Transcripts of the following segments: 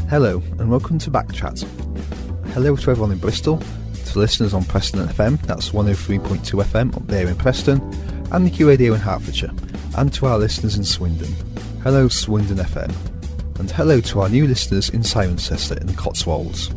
Hello and welcome to Backchat. Hello to everyone in Bristol, to listeners on Preston FM, that's 103.2 FM up there in Preston, and the Q Radio in Hertfordshire, and to our listeners in Swindon. Hello Swindon FM, and hello to our new listeners in Cirencester in the Cotswolds.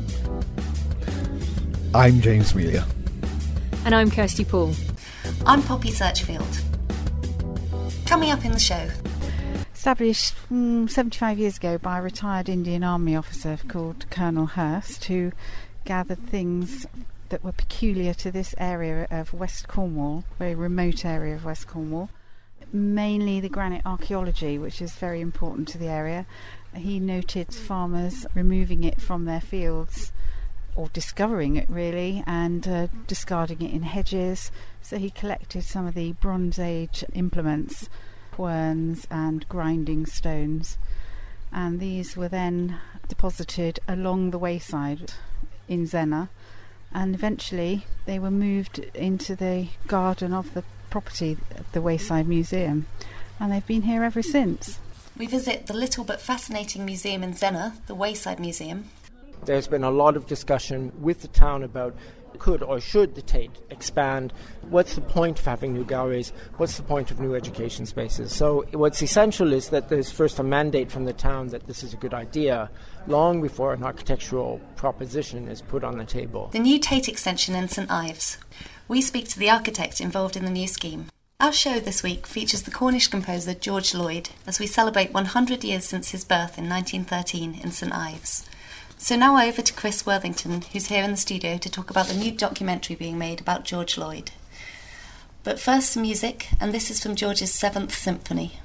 I'm James Melia. And I'm Kirsty Paul. I'm Poppy Searchfield. Coming up in the show. Established 75 years ago by a retired Indian Army officer called Colonel Hurst, who gathered things that were peculiar to this area of West Cornwall, very remote area of West Cornwall, mainly the granite archaeology, which is very important to the area. He noted farmers removing it from their fields, or discovering it really, and discarding it in hedges. So he collected some of the Bronze Age implements, querns and grinding stones, and these were then deposited along the wayside in Zennor, and eventually they were moved into the garden of the property of the Wayside Museum, and they've been here ever since. We visit the little but fascinating museum in Zennor, the Wayside Museum. There's been a lot of discussion with the town about could or should the Tate expand? What's the point of having new galleries? What's the point of new education spaces? So what's essential is that there's first a mandate from the town that this is a good idea, long before an architectural proposition is put on the table. The new Tate extension in St Ives. We speak to the architect involved in the new scheme. Our show this week features the Cornish composer George Lloyd as we celebrate 100 years since his birth in 1913 in St Ives. So now over to Chris Worthington, who's here in the studio to talk about the new documentary being made about George Lloyd. But first some music, and this is from George's 7th Symphony.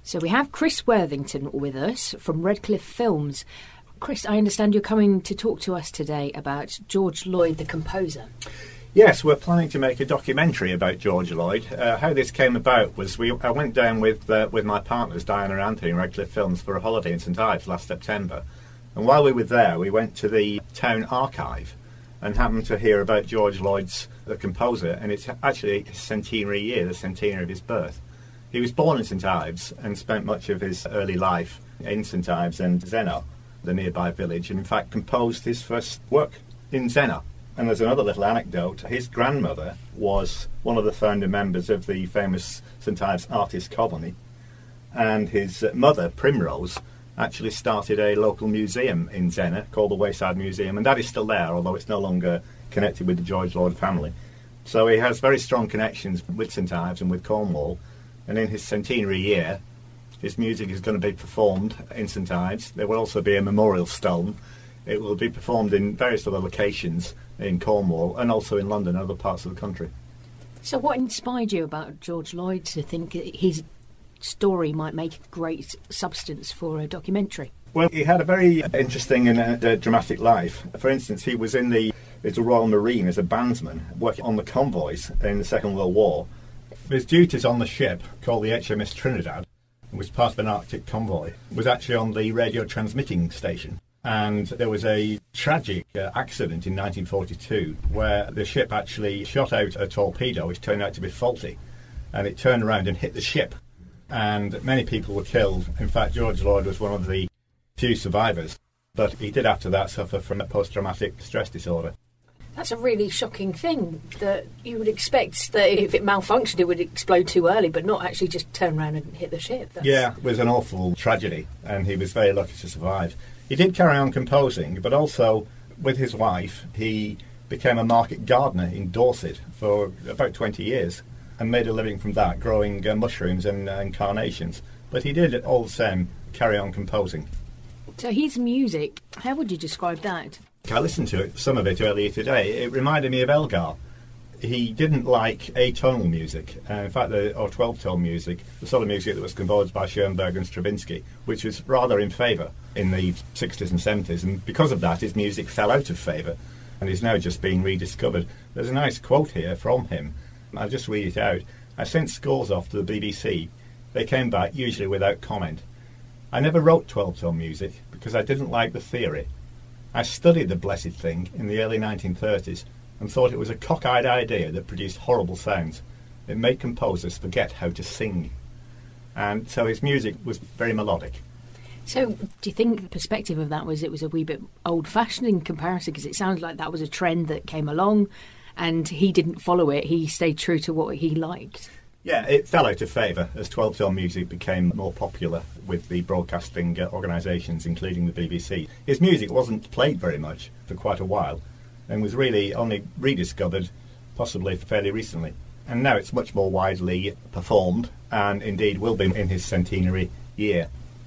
So we have Chris Worthington with us from Redcliffe Films. Chris, I understand you're coming to talk to us today about George Lloyd, the composer. Yes, we're planning to make a documentary about George Lloyd. How this came about was I went down with my partners, Diana and Anthony, in Redcliffe Films for a holiday in St Ives last September. And while we were there, we went to the town archive and happened to hear about George Lloyd's the composer, and it's actually his centenary year, the centenary of his birth. He was born in St Ives and spent much of his early life in St Ives and Zennor, the nearby village, and in fact composed his first work in Zennor. And there's another little anecdote. His grandmother was one of the founding members of the famous St Ives Artists' Colony, and his mother, Primrose, actually started a local museum in Zennor called the Wayside Museum, and that is still there, although it's no longer connected with the George Lloyd family. So he has very strong connections with St Ives and with Cornwall, and in his centenary year, his music is going to be performed in St Ives. There will also be a memorial stone. It will be performed in various other locations in Cornwall and also in London and other parts of the country. So what inspired you about George Lloyd to think his story might make great substance for a documentary? Well, he had a very interesting and dramatic life. For instance, he was in the Royal Marine as a bandsman, working on the convoys in the Second World War. His duties on the ship, called the HMS Trinidad, was part of an Arctic convoy, was actually on the radio transmitting station. And there was a tragic accident in 1942 where the ship actually shot out a torpedo which turned out to be faulty, and it turned around and hit the ship. And many people were killed. In fact, George Lloyd was one of the few survivors, but he did after that suffer from a post-traumatic stress disorder. That's a really shocking thing, that you would expect that if it malfunctioned it would explode too early, but not actually just turn around and hit the ship. Yeah, it was an awful tragedy, and he was very lucky to survive. He did carry on composing, but also with his wife he became a market gardener in Dorset for about 20 years and made a living from that, growing mushrooms and carnations. But he did all the same carry on composing. So his music, how would you describe that? I listened to some of it earlier today. It reminded me of Elgar. He didn't like atonal music, in fact, or 12-tone music, the sort of music that was composed by Schoenberg and Stravinsky, which was rather in favour in the 60s and 70s, and because of that his music fell out of favour and is now just being rediscovered. There's a nice quote here from him. I'll just read it out. "I sent scores off to the BBC. They came back, usually without comment. I never wrote 12-tone music because I didn't like the theory. I studied the blessed thing in the early 1930s and thought it was a cockeyed idea that produced horrible sounds. It made composers forget how to sing." And so his music was very melodic. So do you think the perspective of that was it was a wee bit old-fashioned in comparison, because it sounds like that was a trend that came along and he didn't follow it, he stayed true to what he liked? Yeah, it fell out of favour as 12-tone music became more popular with the broadcasting organisations, including the BBC. His music wasn't played very much for quite a while and was really only rediscovered possibly fairly recently. And now it's much more widely performed and indeed will be in his centenary year.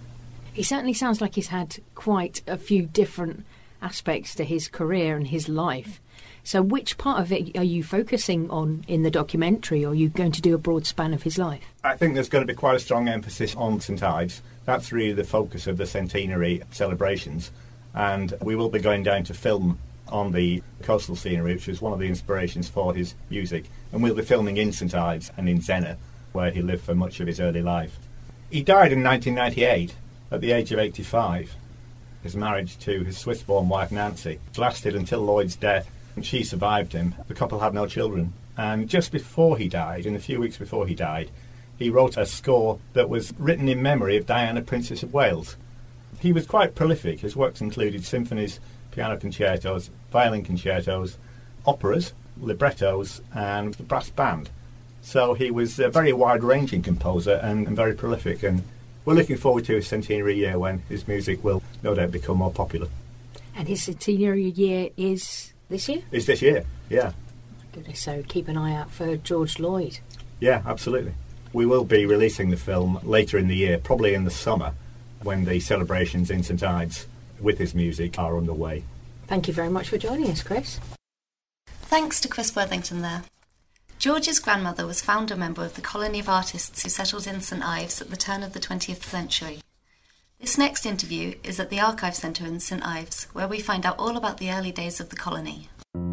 He certainly sounds like he's had quite a few different aspects to his career and his life. So which part of it are you focusing on in the documentary, or are you going to do a broad span of his life? I think there's going to be quite a strong emphasis on St Ives. That's really the focus of the centenary celebrations. And we will be going down to film on the coastal scenery, which was one of the inspirations for his music. And we'll be filming in St Ives and in Zennor, where he lived for much of his early life. He died in 1998 at the age of 85. His marriage to his Swiss-born wife Nancy lasted until Lloyd's death, and she survived him. The couple had no children. And just before he died, in a few weeks before he died, he wrote a score that was written in memory of Diana, Princess of Wales. He was quite prolific. His works included symphonies, piano concertos, violin concertos, operas, librettos, and the brass band. So he was a very wide-ranging composer and very prolific, and we're looking forward to his centenary year when his music will no doubt become more popular. And his centenary year is this year? It's this year, yeah. Goodness, so keep an eye out for George Lloyd. Yeah, absolutely. We will be releasing the film later in the year, probably in the summer, when the celebrations in St Ives with his music are underway. Thank you very much for joining us, Chris. Thanks to Chris Worthington there. George's grandmother was founder member of the colony of artists who settled in St Ives at the turn of the 20th century. This next interview is at the Archive Centre in St Ives, where we find out all about the early days of the colony.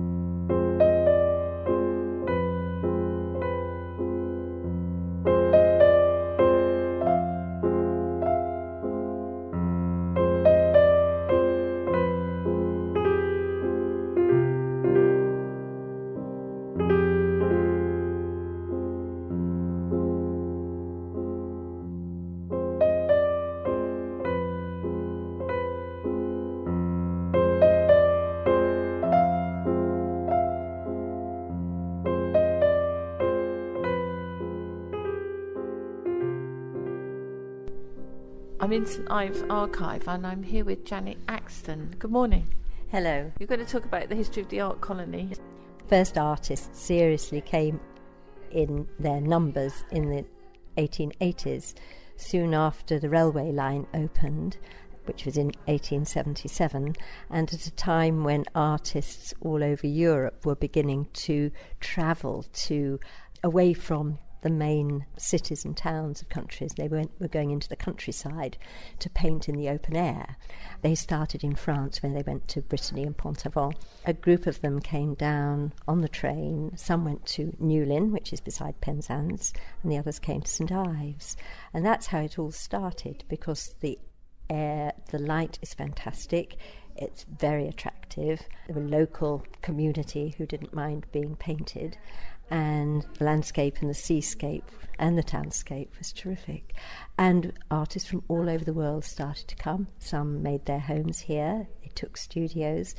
I'm in St Ives Archive and I'm here with Janet Axton. Good morning. Hello. You're going to talk about the history of the art colony. First artists seriously came in their numbers in the 1880s, soon after the railway line opened, which was in 1877, and at a time when artists all over Europe were beginning to travel away from the main cities and towns of countries. They were going into the countryside to paint in the open air. They started in France when they went to Brittany and Pont-Aven. A group of them came down on the train. Some went to Newlyn, which is beside Penzance, and the others came to St Ives. And that's how it all started, because the air, the light is fantastic. It's very attractive. There were local community who didn't mind being painted, and the landscape and the seascape and the townscape was terrific. And artists from all over the world started to come. Some made their homes here, they took studios.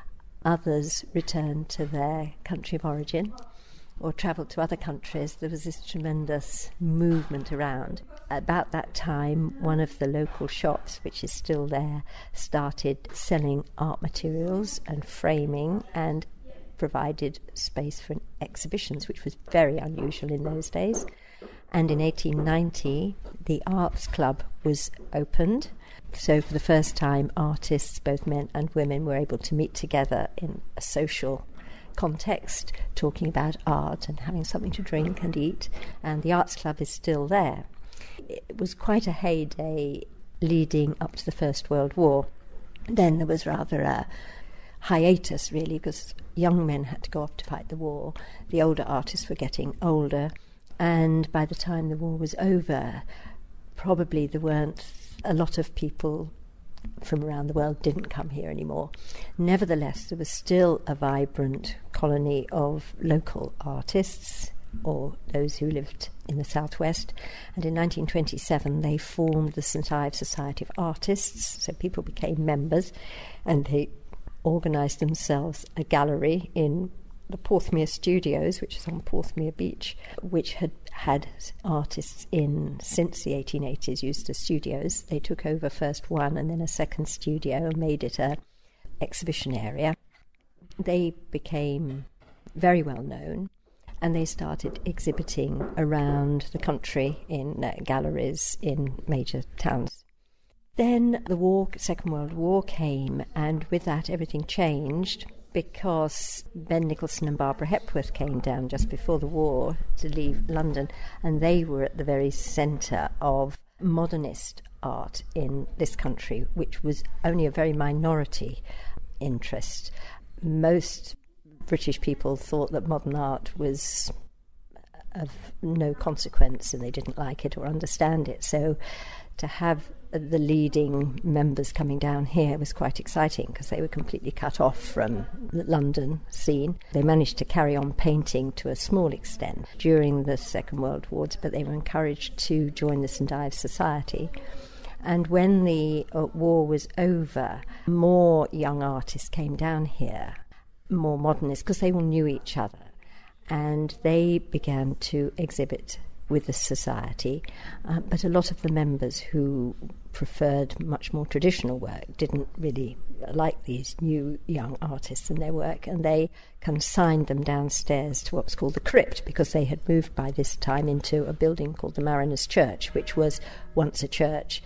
Others returned to their country of origin or travelled to other countries. There was this tremendous movement around. About that time, one of the local shops, which is still there, started selling art materials and framing and provided space for exhibitions, which was very unusual in those days. And in 1890, the Arts Club was opened. So for the first time, artists, both men and women, were able to meet together in a social context, talking about art and having something to drink and eat. And the Arts Club is still there. It was quite a heyday leading up to the First World War. Then there was rather a hiatus, really, because young men had to go off to fight the war. The older artists were getting older, and by the time the war was over, probably there weren't a lot of people from around the world didn't come here anymore. Nevertheless, there was still a vibrant colony of local artists, or those who lived in the southwest, and in 1927 they formed the St Ives Society of Artists, so people became members, and they organised themselves a gallery in the Porthmeor Studios, which is on Porthmeor Beach, which had had artists in since the 1880s, used as studios. They took over first one and then a second studio and made it an exhibition area. They became very well known, and they started exhibiting around the country in galleries in major towns. Then the Second World War came, and with that everything changed, because Ben Nicholson and Barbara Hepworth came down just before the war to leave London, and they were at the very centre of modernist art in this country, which was only a very minority interest. Most British people thought that modern art was of no consequence and they didn't like it or understand it. So to have the leading members coming down here was quite exciting, because they were completely cut off from the London scene. They managed to carry on painting to a small extent during the Second World War, but they were encouraged to join the St Ives Society. And when the war was over, more young artists came down here, more modernists, because they all knew each other, and they began to exhibit with the society, but a lot of the members who preferred much more traditional work didn't really like these new young artists and their work, and they consigned them downstairs to what was called the crypt, because they had moved by this time into a building called the Mariners' Church, which was once a church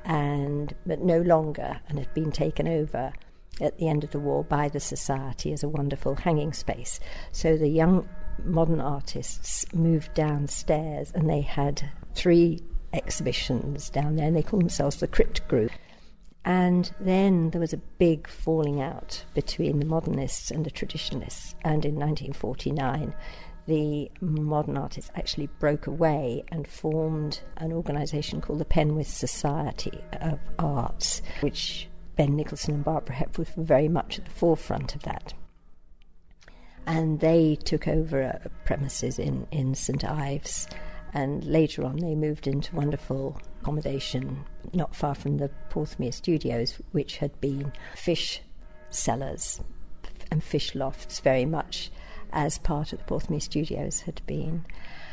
but no longer, and had been taken over at the end of the war by the society as a wonderful hanging space. So the young modern artists moved downstairs, and they had 3 exhibitions down there, and they called themselves the Crypt Group. And then there was a big falling out between the modernists and the traditionalists, and in 1949 the modern artists actually broke away and formed an organisation called the Penwith Society of Arts, which Ben Nicholson and Barbara Hepworth were very much at the forefront of that. And they took over premises in St Ives, and later on they moved into wonderful accommodation not far from the Porthmeor Studios, which had been fish cellars and fish lofts, very much as part of the Porthmeor Studios had been.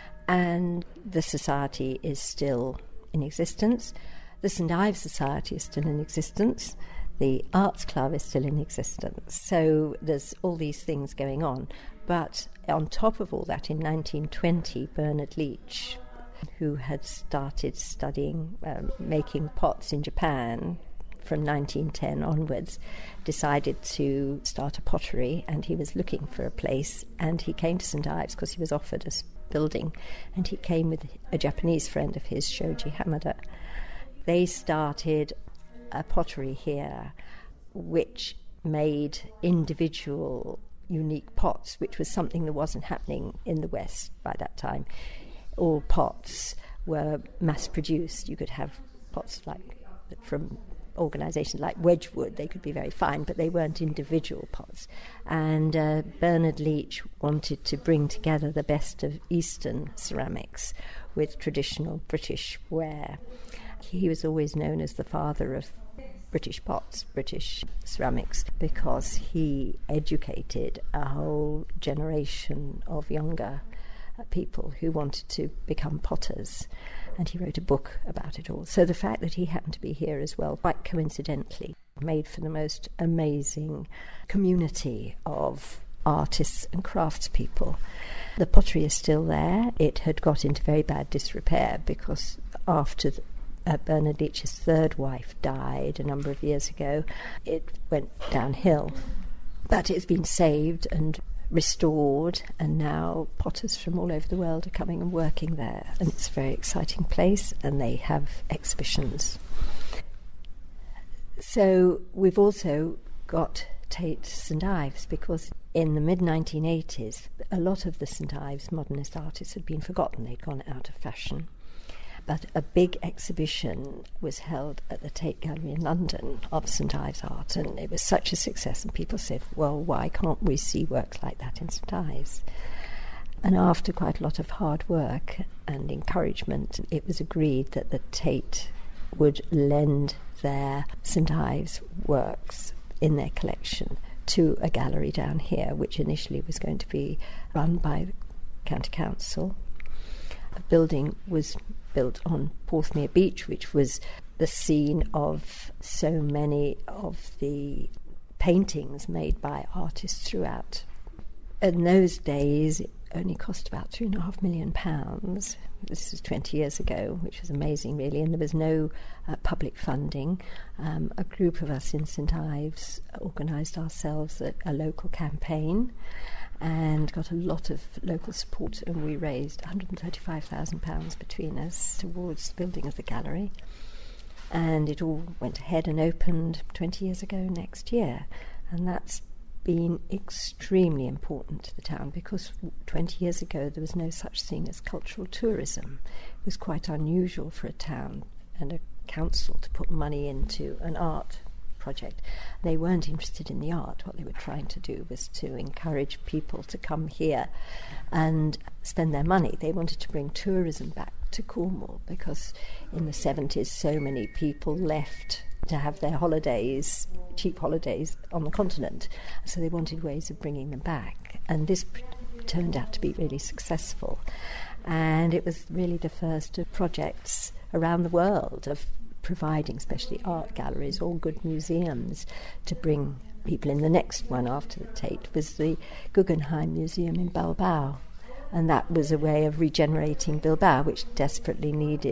And the society is still in existence. The St Ives Society is still in existence. The Arts Club is still in existence. So there's all these things going on. But on top of all that, in 1920, Bernard Leach, who had started studying making pots in Japan from 1910 onwards, decided to start a pottery, and he was looking for a place, and he came to St Ives because he was offered a building, and he came with a Japanese friend of his, Shoji Hamada. They started a pottery here which made individual unique pots, which was something that wasn't happening in the West by that time. All pots were mass produced. You could have pots like from organisations like Wedgwood. They could be very fine, but they weren't individual pots. And Bernard Leach wanted to bring together the best of Eastern ceramics with traditional British ware. He was always known as the father of British pots, British ceramics, because he educated a whole generation of younger people who wanted to become potters, and he wrote a book about it all. So the fact that he happened to be here as well, quite coincidentally, made for the most amazing community of artists and craftspeople. The pottery is still there. It had got into very bad disrepair because after Bernard Leach's third wife died a number of years ago, it went downhill. But it's been saved and restored, and now potters from all over the world are coming and working there, and it's a very exciting place, and they have exhibitions. So we've also got Tate St Ives, because in the mid-1980s a lot of the St Ives modernist artists had been forgotten. They'd gone out of fashion. But a big exhibition was held at the Tate Gallery in London of St Ives art, and it was such a success, and people said, well, why can't we see works like that in St Ives? And after quite a lot of hard work and encouragement, it was agreed that the Tate would lend their St Ives works in their collection to a gallery down here, which initially was going to be run by the County Council. A building was built on Porthmeor Beach, which was the scene of so many of the paintings made by artists throughout. In those days, it only cost about £2.5 million. This was 20 years ago, which was amazing, really, and there was no public funding. A group of us in St Ives organised ourselves a local campaign and got a lot of local support, and we raised £135,000 between us towards the building of the gallery, and it all went ahead and opened 20 years ago next year, and that's been extremely important to the town, because 20 years ago there was no such thing as cultural tourism. It was quite unusual for a town and a council to put money into an art project. They weren't interested in the art. What they were trying to do was to encourage people to come here and spend their money. They wanted to bring tourism back to Cornwall, because in the 70s so many people left to have their holidays, cheap holidays, on the continent. So they wanted ways of bringing them back. And this turned out to be really successful. And it was really the first of projects around the world of providing, especially art galleries or good museums, to bring people in. The next one after the Tate was the Guggenheim Museum in Bilbao, and that was a way of regenerating Bilbao, which desperately needed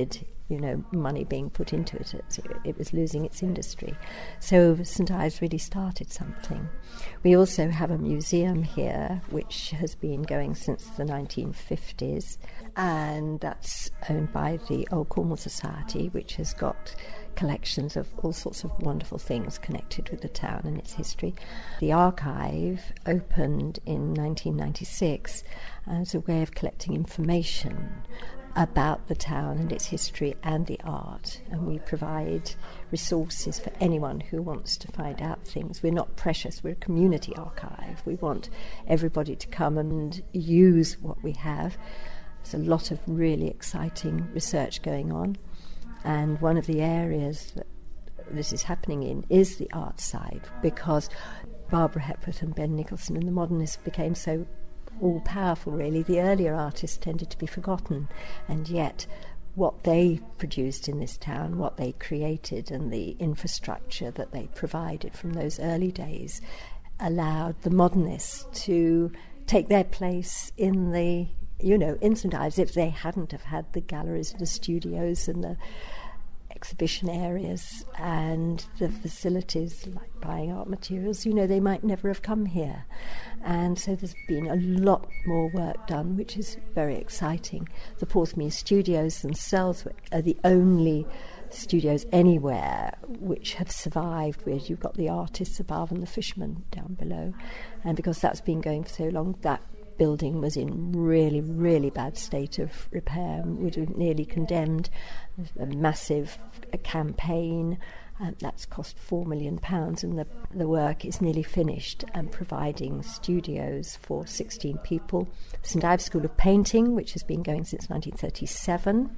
money being put into it. It was losing its industry. So St Ives really started something. We also have a museum here which has been going since the 1950s, and that's owned by the Old Cornwall Society, which has got collections of all sorts of wonderful things connected with the town and its history. The archive opened in 1996 as a way of collecting information about the town and its history and the art, and we provide resources for anyone who wants to find out things. We're not precious, we're a community archive. We want everybody to come and use what we have. There's a lot of really exciting research going on, and one of the areas that this is happening in is the art side, because Barbara Hepworth and Ben Nicholson and the modernists became so all-powerful, really. The earlier artists tended to be forgotten, and yet what they produced in this town, what they created, and the infrastructure that they provided from those early days allowed the modernists to take their place in the in St Ives. If they hadn't have had the galleries, the studios and the exhibition areas and the facilities like buying art materials, they might never have come here. And so there's been a lot more work done, which is very exciting. The Porthmeor Studios themselves are the only studios anywhere which have survived, where you've got the artists above and the fishermen down below. And because that's been going for so long, that building was in really, really bad state of repair, would have nearly condemned. A massive campaign that's cost £4 million, and the work is nearly finished and providing studios for 16 people. St Ives School of Painting, which has been going since 1937,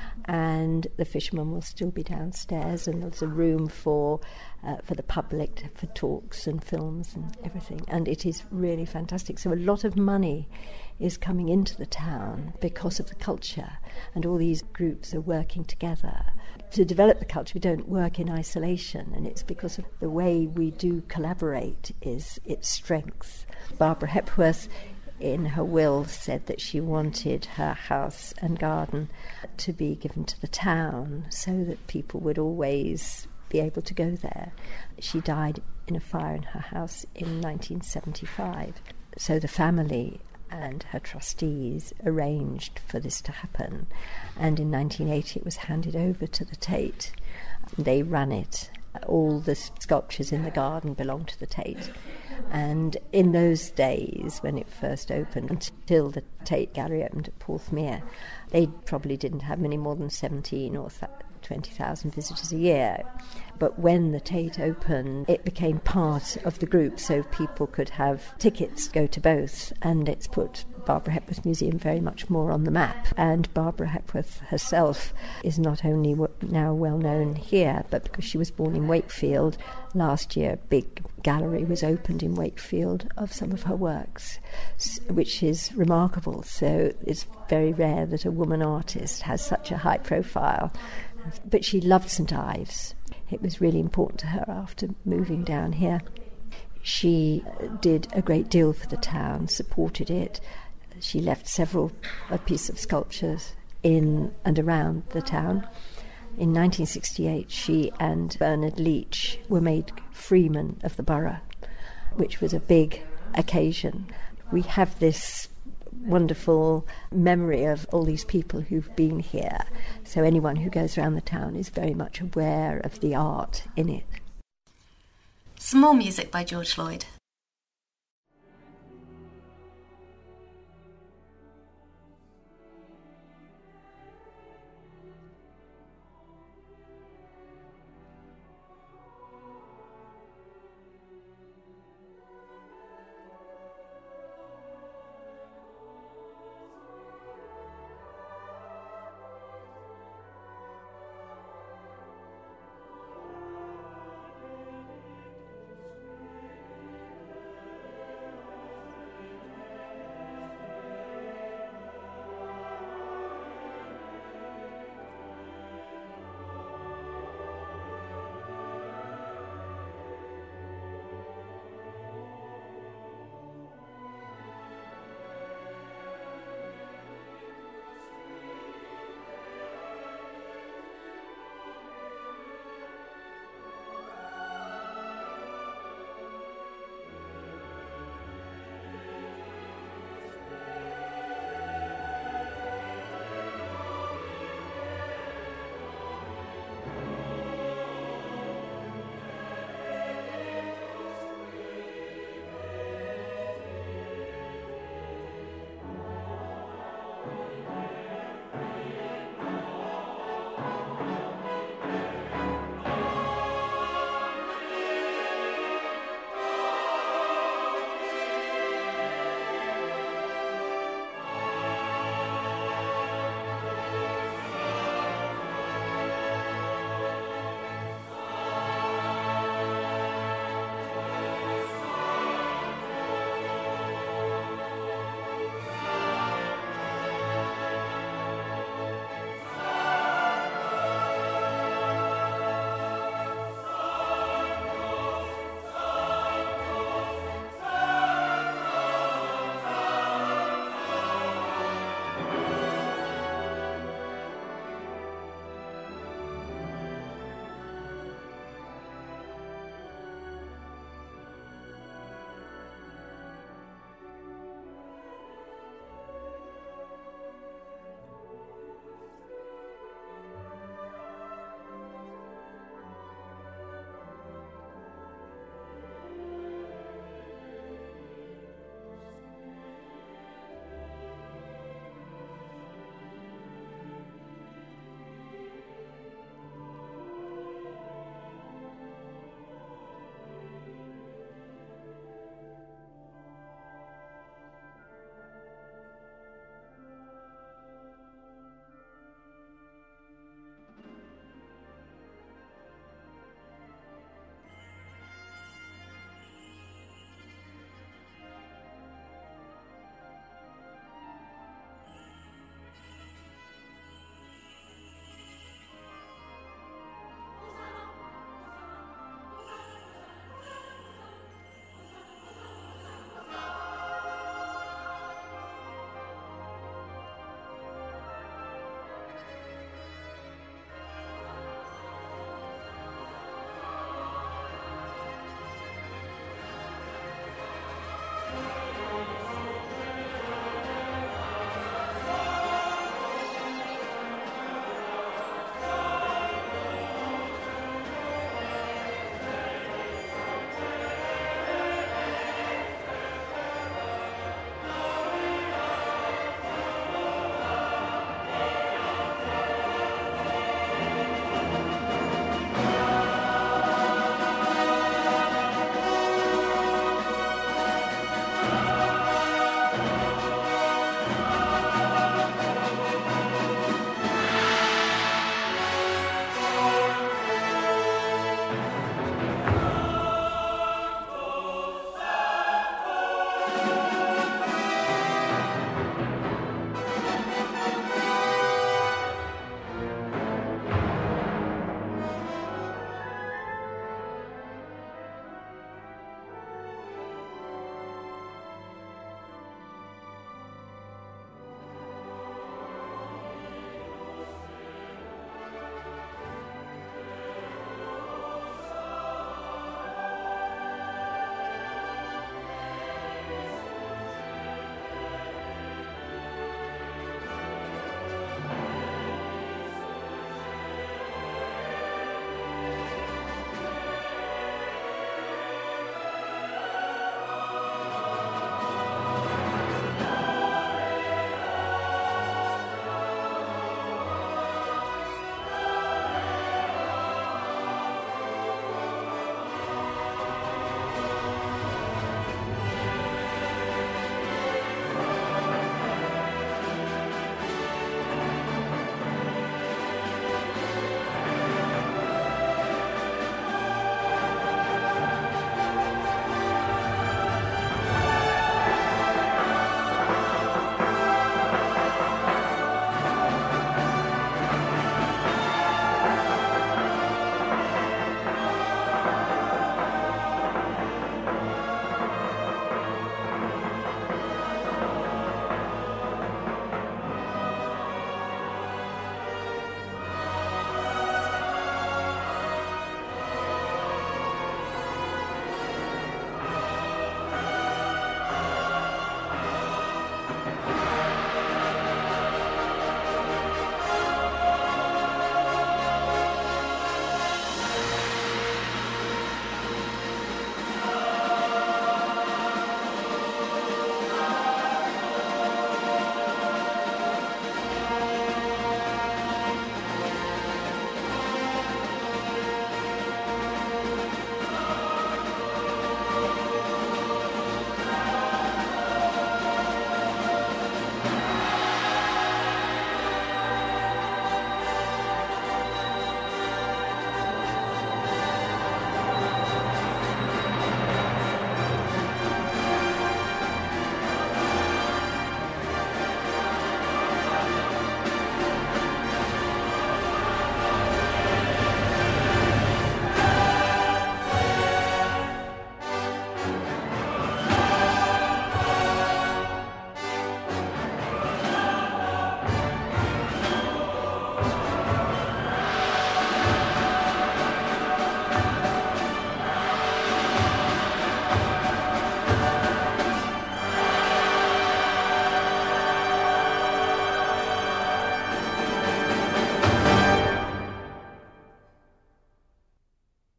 and the fishermen will still be downstairs, and there's a room for the public for talks and films and everything, and it is really fantastic. So a lot of money is coming into the town because of the culture, and all these groups are working together to develop the culture. We don't work in isolation, and it's because of the way we do collaborate is its strength. Barbara Hepworth, in her will, said that she wanted her house and garden to be given to the town so that people would always be able to go there. She died in a fire in her house in 1975. So the family and her trustees arranged for this to happen, and in 1980 it was handed over to the Tate. They ran it. All the sculptures in the garden belonged to the Tate. And in those days, when it first opened, until the Tate Gallery opened at Porthmeor, they probably didn't have many more than 17 or 20,000 visitors a year. But when the Tate opened, it became part of the group, so people could have tickets, go to both, and it's put Barbara Hepworth Museum very much more on the map. And Barbara Hepworth herself is not only now well known here, but because she was born in Wakefield, last year a big gallery was opened in Wakefield of some of her works, which is remarkable. So it's very rare that a woman artist has such a high profile. But she loved St Ives. It was really important to her after moving down here. She did a great deal for the town, supported it. She left several pieces of sculptures in and around the town. In 1968, she and Bernard Leach were made freemen of the borough, which was a big occasion. We have this wonderful memory of all these people who've been here, so anyone who goes around the town is very much aware of the art in it. Some more music by George Lloyd.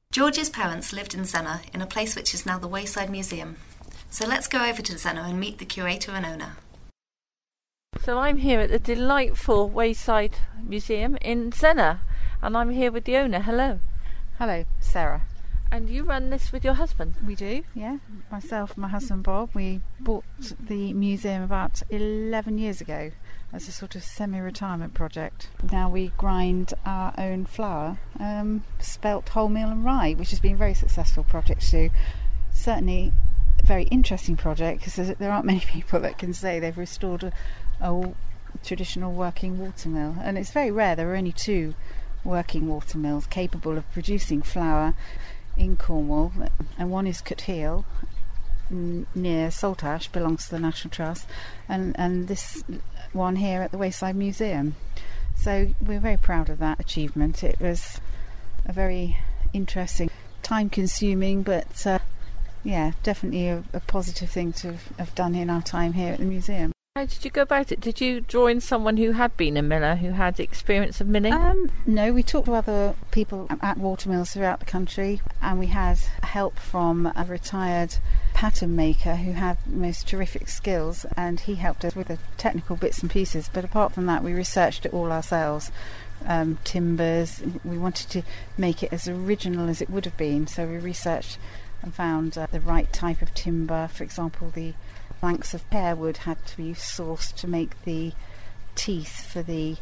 George's parents lived in Zena, in a place which is now the Wayside Museum. So let's go over to Zena and meet the curator and owner. So I'm here at the delightful Wayside Museum in Zena, and I'm here with the owner. Hello. Hello, Sarah. And you run this with your husband? We do, yeah. Myself and my husband Bob, we bought the museum about 11 years ago as a sort of semi-retirement project. Now we grind our own flour, spelt, wholemeal and rye, which has been a very successful project to do. Certainly a very interesting project, because there aren't many people that can say they've restored a traditional working watermill, and it's very rare. There are only 2 working watermills capable of producing flour in Cornwall, and one is Cutheel near Saltash, belongs to the National Trust, and this one here at the Wayside Museum. So we're very proud of that achievement. It was a very interesting, time-consuming, but definitely a positive thing to have done in our time here at the museum. How did you go about it? Did you draw in someone who had been a miller, who had experience of milling? No, we talked to other people at watermills throughout the country, and we had help from a retired pattern maker who had the most terrific skills, and he helped us with the technical bits and pieces. But apart from that, we researched it all ourselves. Timbers, we wanted to make it as original as it would have been, so we researched and found the right type of timber. For example, the planks of pear wood had to be sourced to make the teeth for the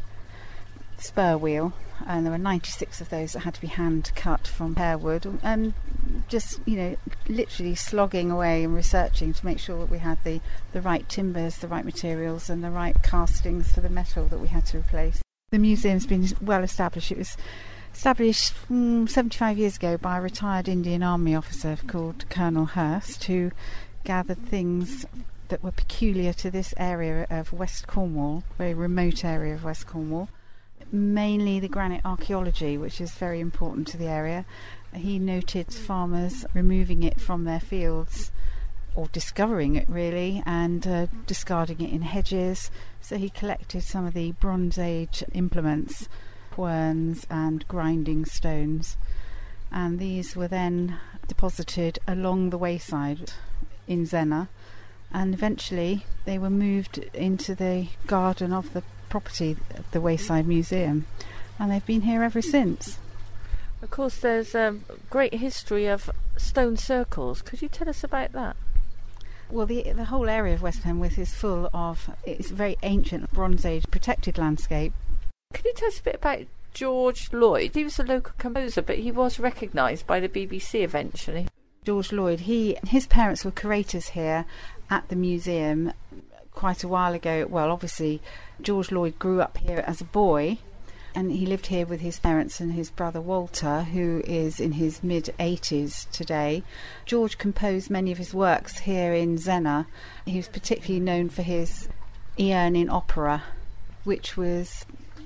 spur wheel, and there were 96 of those that had to be hand cut from pear wood, and just literally slogging away and researching to make sure that we had the right timbers, the right materials and the right castings for the metal that we had to replace. The museum's been well established. It was established 75 years ago by a retired Indian Army officer called Colonel Hurst, who gathered things that were peculiar to this area of West Cornwall, very remote area of West Cornwall, mainly the granite archaeology, which is very important to the area. He noted farmers removing it from their fields, or discovering it really, and discarding it in hedges. So he collected some of the Bronze Age implements, querns and grinding stones, and these were then deposited along the wayside in Zena, and eventually they were moved into the garden of the property of the Wayside Museum, and they've been here ever since. Of course, there's a great history of stone circles. Could you tell us about that? Well, the whole area of West Penwith is full of, it's a very ancient Bronze Age protected landscape. Could you tell us a bit about George Lloyd? He was a local composer, but he was recognised by the BBC eventually. George Lloyd, his parents were curators here at the museum quite a while ago. Well, obviously George Lloyd grew up here as a boy, and he lived here with his parents and his brother Walter, who is in his mid-80s today. George composed many of his works here in Zena. He was particularly known for his Earn opera, which was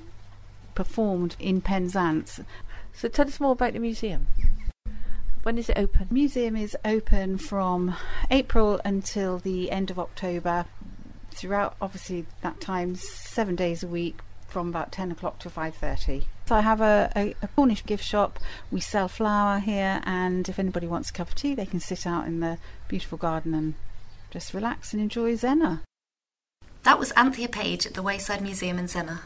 performed in Penzance. So tell us more about the museum. When is it open? The museum is open from April until the end of October. Throughout, obviously, that time, 7 days a week, from about 10 o'clock to 5:30. So I have a Cornish gift shop. We sell flour here, and if anybody wants a cup of tea, they can sit out in the beautiful garden and just relax and enjoy Zena. That was Anthea Page at the Wayside Museum in Zena.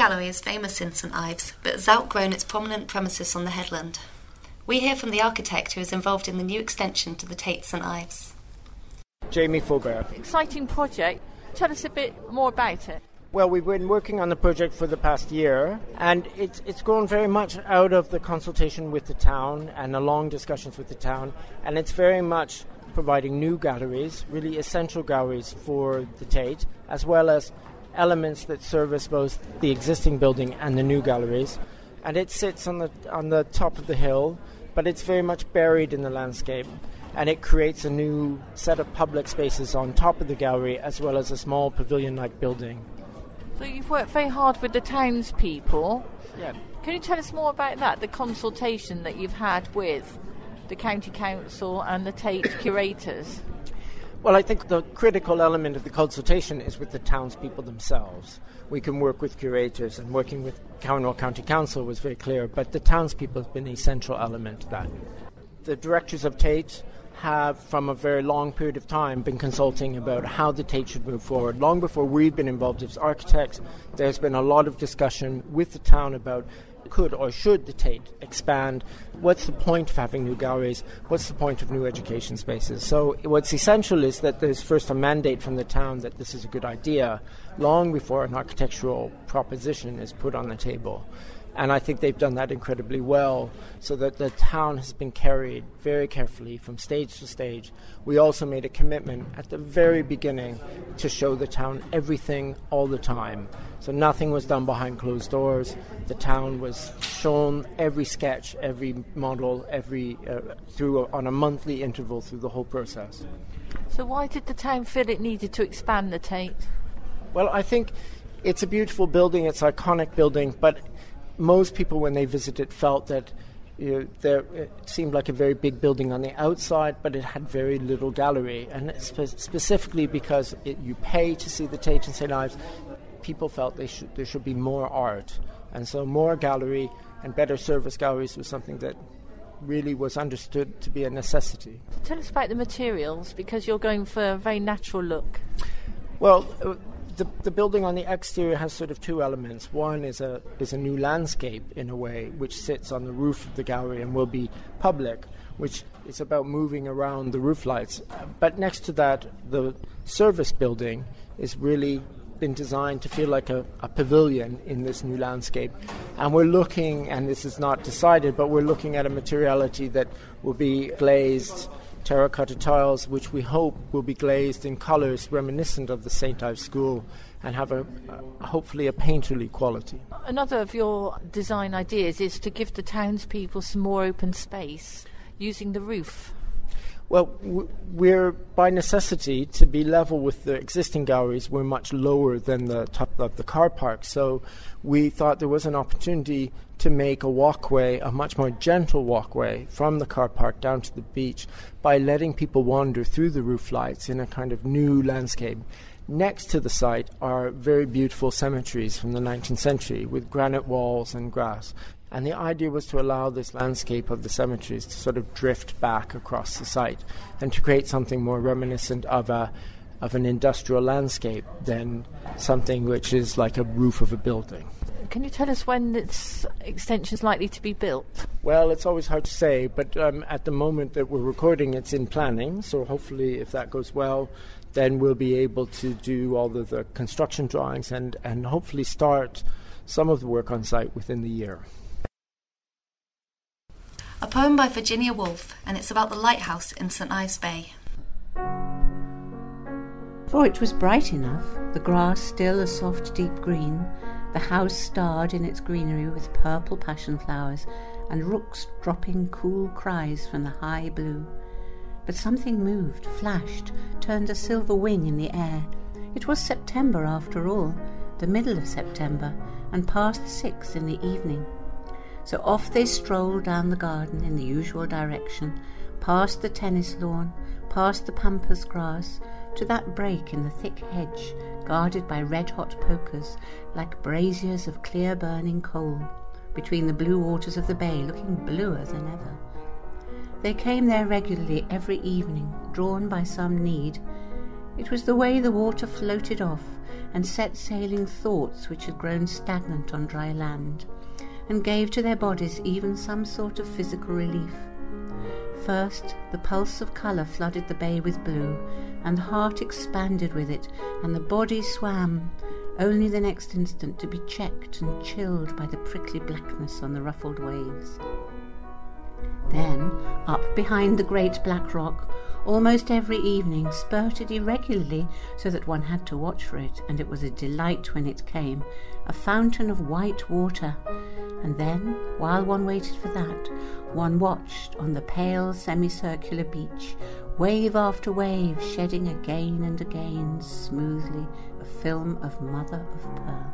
Gallery is famous in St Ives, but has outgrown its prominent premises on the headland. We hear from the architect who is involved in the new extension to the Tate St Ives. Jamie Faubert. Exciting project. Tell us a bit more about it. Well, we've been working on the project for the past year, and it's grown very much out of the consultation with the town and the long discussions with the town, and it's very much providing new galleries, really essential galleries for the Tate, as well as elements that service both the existing building and the new galleries. And it sits on the top of the hill, but it's very much buried in the landscape. And it creates a new set of public spaces on top of the gallery, as well as a small pavilion-like building. So you've worked very hard with the townspeople. Yeah. Can you tell us more about that, the consultation that you've had with the County Council and the Tate curators? Well, I think the critical element of the consultation is with the townspeople themselves. We can work with curators, and working with Carnwell County Council was very clear, but the townspeople have been an essential element to that. The directors of Tate have, from a very long period of time, been consulting about how the Tate should move forward. Long before we've been involved as architects, there's been a lot of discussion with the town about could or should the Tate expand? What's the point of having new galleries? What's the point of new education spaces? So what's essential is that there's first a mandate from the town that this is a good idea, long before an architectural proposition is put on the table. And I think they've done that incredibly well, so that the town has been carried very carefully from stage to stage. We also made a commitment at the very beginning to show the town everything all the time. So nothing was done behind closed doors. The town was shown every sketch, every model, on a monthly interval through the whole process. So why did the town feel it needed to expand the Tate? Well, I think it's a beautiful building, it's an iconic building, but most people, when they visit it, felt that it seemed like a very big building on the outside, but it had very little gallery. And specifically because you pay to see the Tate in St Ives, people felt there should be more art. And so more gallery and better service galleries was something that really was understood to be a necessity. Tell us about the materials, because you're going for a very natural look. Well, the building on the exterior has sort of two elements. One is a new landscape, in a way, which sits on the roof of the gallery and will be public, which is about moving around the roof lights. But next to that, the service building is really been designed to feel like a pavilion in this new landscape. And we're looking, and this is not decided, but we're looking at a materiality that will be glazed terracotta tiles, which we hope will be glazed in colours reminiscent of the St Ives School and have hopefully a painterly quality. Another of your design ideas is to give the townspeople some more open space using the roof. Well, we're, by necessity, to be level with the existing galleries, we're much lower than the top of the car park. So we thought there was an opportunity to make a walkway, a much more gentle walkway from the car park down to the beach by letting people wander through the roof lights in a kind of new landscape. Next to the site are very beautiful cemeteries from the 19th century with granite walls and grass. And the idea was to allow this landscape of the cemeteries to sort of drift back across the site and to create something more reminiscent of an industrial landscape than something which is like a roof of a building. Can you tell us when this extension is likely to be built? Well, it's always hard to say, but at the moment that we're recording, it's in planning. So hopefully, if that goes well, then we'll be able to do all of the construction drawings and hopefully start some of the work on site within the year. A poem by Virginia Woolf, and it's about the lighthouse in St Ives Bay. For it was bright enough, the grass still a soft deep green, the house starred in its greenery with purple passion flowers, and rooks dropping cool cries from the high blue. But something moved, flashed, turned a silver wing in the air. It was September after all, the middle of September, and past 6 in the evening. So off they strolled down the garden in the usual direction, past the tennis lawn, past the pampas grass, to that break in the thick hedge, guarded by red-hot pokers, like braziers of clear burning coal, between the blue waters of the bay, looking bluer than ever. They came there regularly every evening, drawn by some need. It was the way the water floated off, and set sailing thoughts which had grown stagnant on dry land, and gave to their bodies even some sort of physical relief. First, the pulse of colour flooded the bay with blue, and the heart expanded with it, and the body swam, only the next instant to be checked and chilled by the prickly blackness on the ruffled waves. Then, up behind the great black rock, almost every evening, spurted irregularly so that one had to watch for it, and it was a delight when it came, a fountain of white water. And then, while one waited for that, one watched on the pale semicircular beach, wave after wave shedding again and again, smoothly, a film of mother of pearl.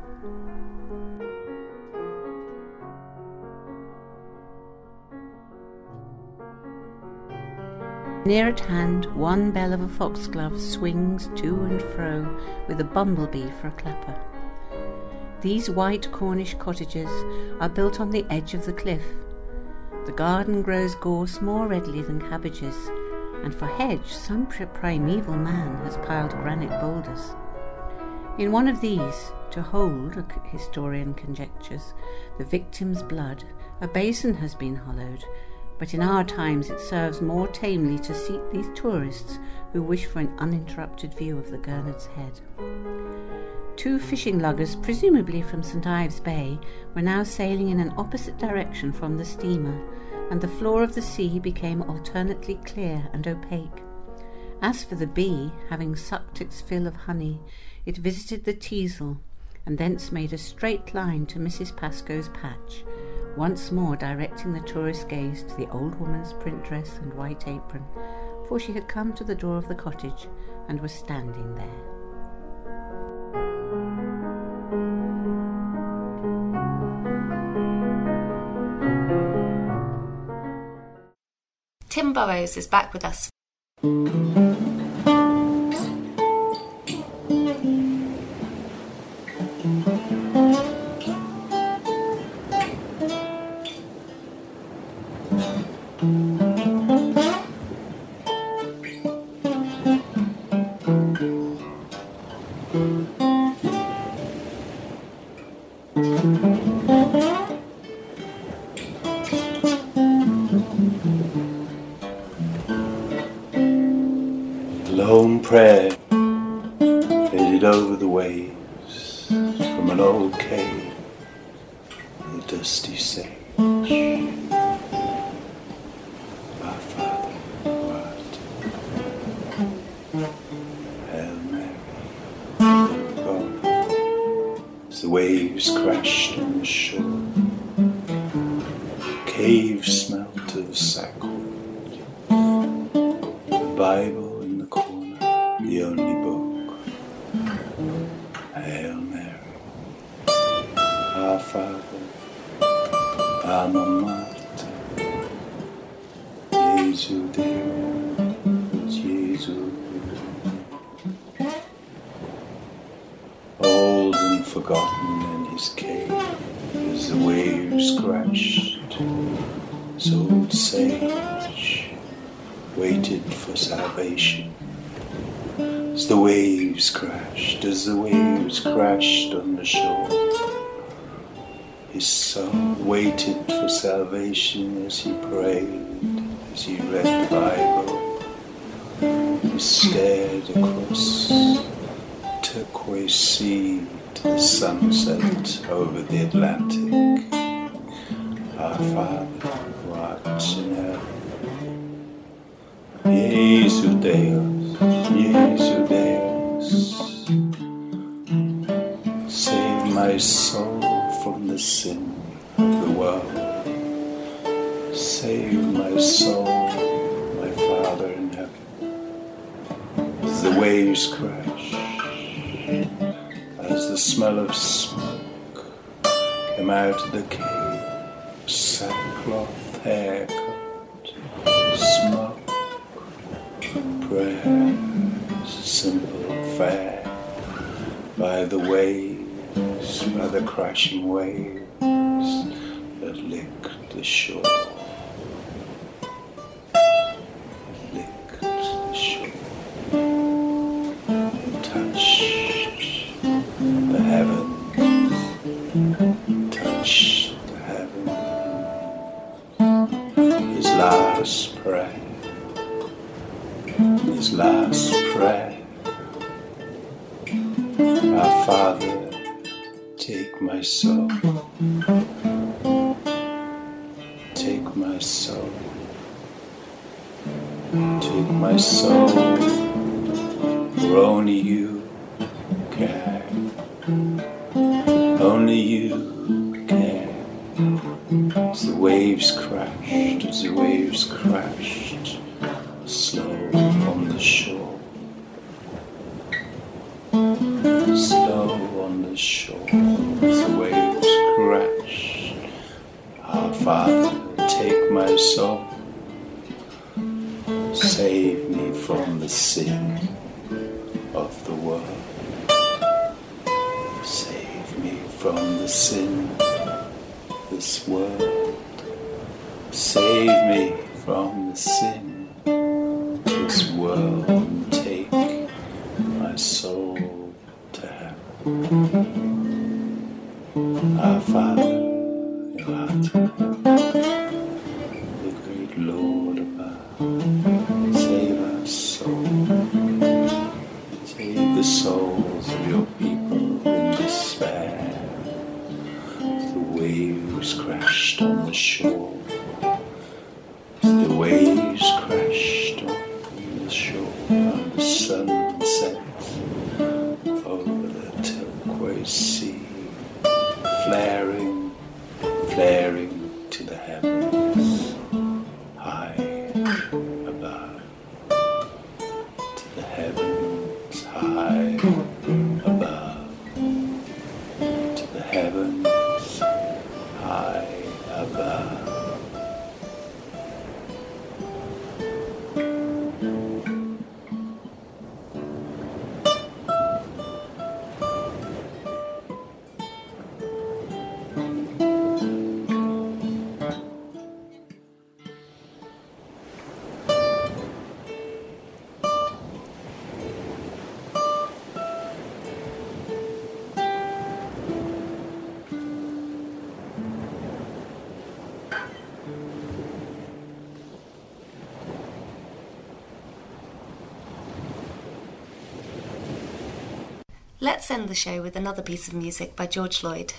Near at hand, one bell of a foxglove swings to and fro with a bumblebee for a clapper. These white Cornish cottages are built on the edge of the cliff. The garden grows gorse more readily than cabbages, and for hedge some primeval man has piled granite boulders. In one of these, to hold, a historian conjectures, the victim's blood, a basin has been hollowed, but in our times it serves more tamely to seat these tourists who wish for an uninterrupted view of the Gurnard's Head. 2 fishing luggers, presumably from St Ives Bay, were now sailing in an opposite direction from the steamer, and the floor of the sea became alternately clear and opaque. As for the bee, having sucked its fill of honey, it visited the teasel, and thence made a straight line to Mrs Pascoe's patch, once more directing the tourist gaze to the old woman's print dress and white apron, for she had come to the door of the cottage and was standing there. Tim Burrows is back with us. Lone prayer faded over the waves from an old cave, the dusty sage. Our Father, who art Hail Mary, God, as the waves crashed on the shore, cave smelt of sacred, the Bible the only book. Hail Mary, our Father, Alma Mater, Jesu Deus, Jesu. Old and forgotten in his cave, as the waves crashed, his old sage waited for salvation. As the waves crashed on the shore, his soul waited for salvation as he prayed, as he read the Bible. He stared across the turquoise sea to the sunset over the Atlantic. Our Father, who art in heaven, Jesu Deus, Jesu Deus, save my soul from the sin of the world. Save my soul, my Father in heaven. As the waves crash, as the smell of smoke came out of the cave, sackcloth haircut, smoke, prayer, simple fare, by the waves, by the crashing waves that licked the shore, licked the shore, touched his last prayer, his last prayer. Our Father, take my soul, take my soul, take my soul, for only you can, only you can. As the waves crashed, as the waves crashed, slow on the shore, slow on the shore, as the waves crashed. Our Father, take my soul, save me from the sin of the world, save me from the sin of this world, save me from the sin of this world, and take my soul to heaven. Our Father, who art in heaven, the great Lord above, save our soul, save the souls of your people in despair. As the waves crashed on the shore, as the waves crashed on the shore, and the sun sets over the turquoise sea, flaring, flaring to the heavens, high above, to the heavens, high above, to the heavens, high above. Let's end the show with another piece of music by George Lloyd.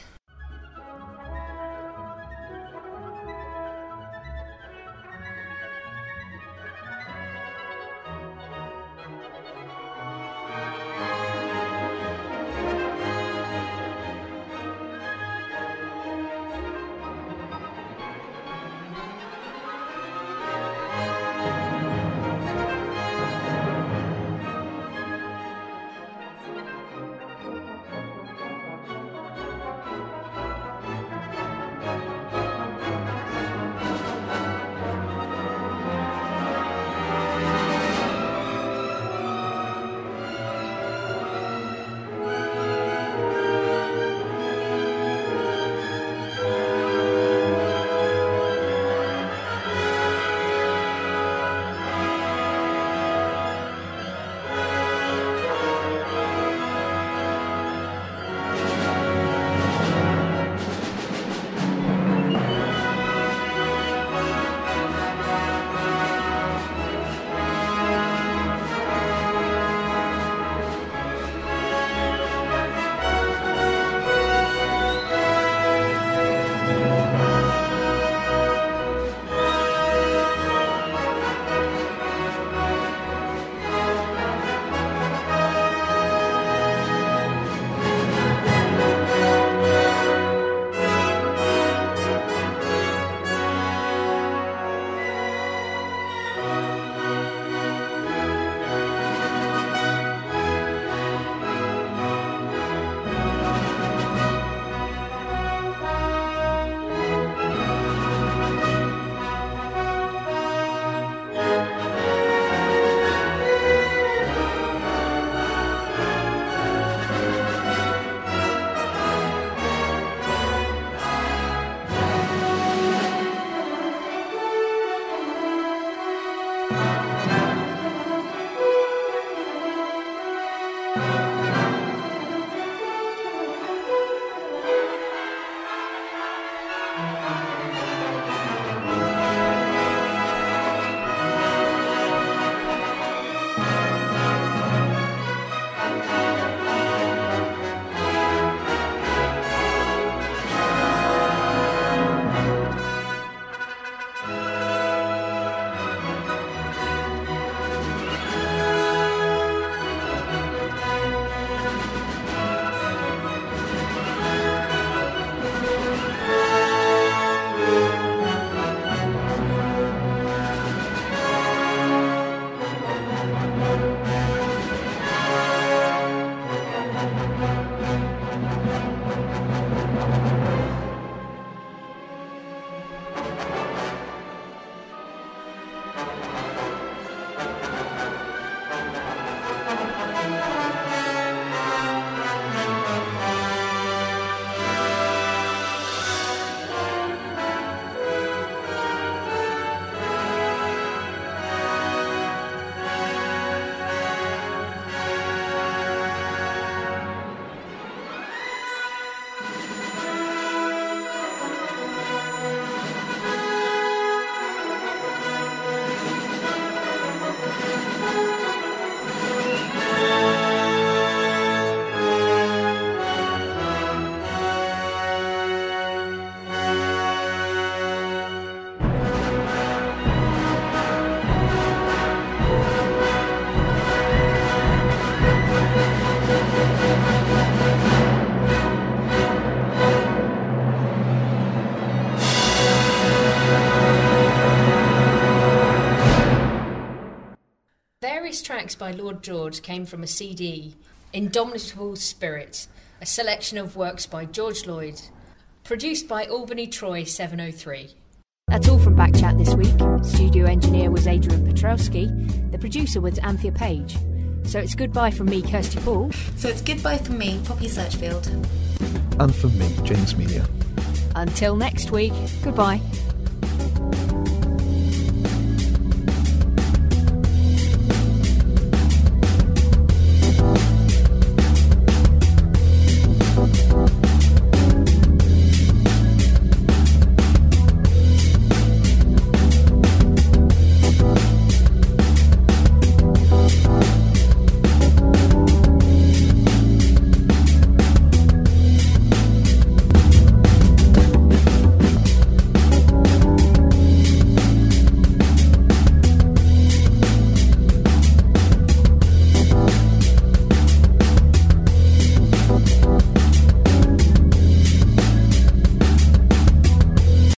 various tracks by Lord George came from a CD, Indomitable Spirit, a selection of works by George Lloyd, produced by Albany Troy 703. That's all from Backchat this week. Studio engineer was Adrian Petrowski. The producer was Anthea Page. So it's goodbye from me, Kirsty Paul. So it's goodbye from me, Poppy Searchfield. And from me, James Melia. Until next week, goodbye.